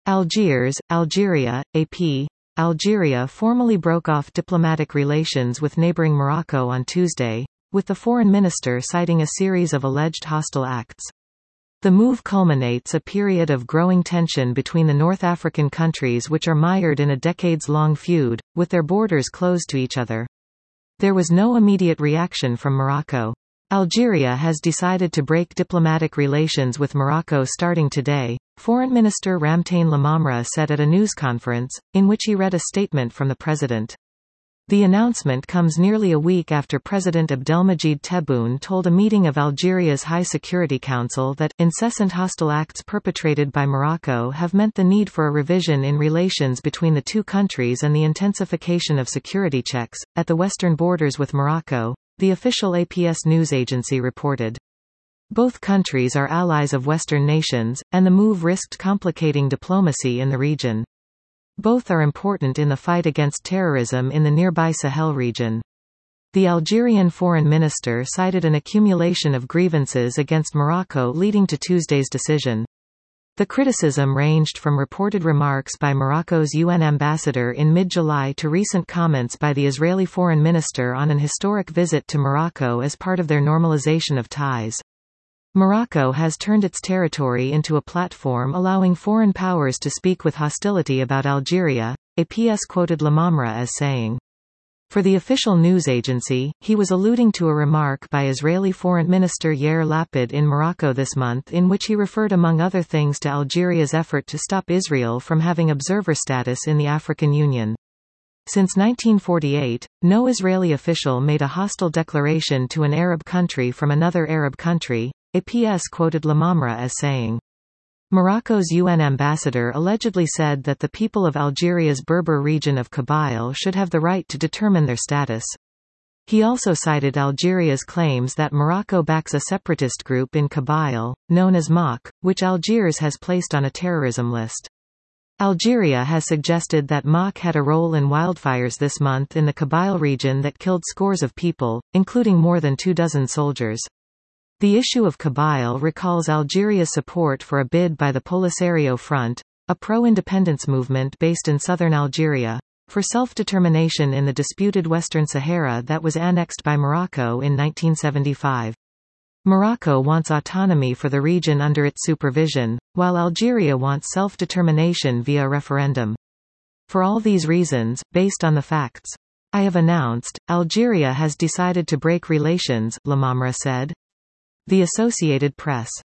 Algiers, Algeria, AP. Algeria formally broke off diplomatic relations with neighboring Morocco on Tuesday, with the foreign minister citing a series of alleged hostile acts. The move culminates a period of growing tension between the North African countries, which are mired in a decades-long feud, with their borders closed to each other. There was no immediate reaction from Morocco. Algeria has decided to break diplomatic relations with Morocco starting today, Foreign Minister Ramtane Lamamra said at a news conference, in which he read a statement from the president. The announcement comes nearly a week after President Abdelmajid Tebboune told a meeting of Algeria's High Security Council that incessant hostile acts perpetrated by Morocco have meant the need for a revision in relations between the two countries and the intensification of security checks at the western borders with Morocco, the official APS news agency reported. Both countries are allies of Western nations, and the move risked complicating diplomacy in the region. Both are important in the fight against terrorism in the nearby Sahel region. The Algerian foreign minister cited an accumulation of grievances against Morocco leading to Tuesday's decision. The criticism ranged from reported remarks by Morocco's UN ambassador in mid-July to recent comments by the Israeli foreign minister on an historic visit to Morocco as part of their normalization of ties. Morocco has turned its territory into a platform allowing foreign powers to speak with hostility about Algeria, APS quoted Lamamra as saying. For the official news agency, he was alluding to a remark by Israeli Foreign Minister Yair Lapid in Morocco this month in which he referred among other things to Algeria's effort to stop Israel from having observer status in the African Union. Since 1948, no Israeli official made a hostile declaration to an Arab country from another Arab country, APS quoted Lamamra as saying. Morocco's UN ambassador allegedly said that the people of Algeria's Berber region of Kabyle should have the right to determine their status. He also cited Algeria's claims that Morocco backs a separatist group in Kabyle, known as MAK, which Algiers has placed on a terrorism list. Algeria has suggested that MAK had a role in wildfires this month in the Kabyle region that killed scores of people, including more than 24 soldiers. The issue of Kabyle recalls Algeria's support for a bid by the Polisario Front, a pro-independence movement based in southern Algeria, for self-determination in the disputed Western Sahara that was annexed by Morocco in 1975. Morocco wants autonomy for the region under its supervision, while Algeria wants self-determination via referendum. For all these reasons, based on the facts I have announced, Algeria has decided to break relations, Lamamra said. The Associated Press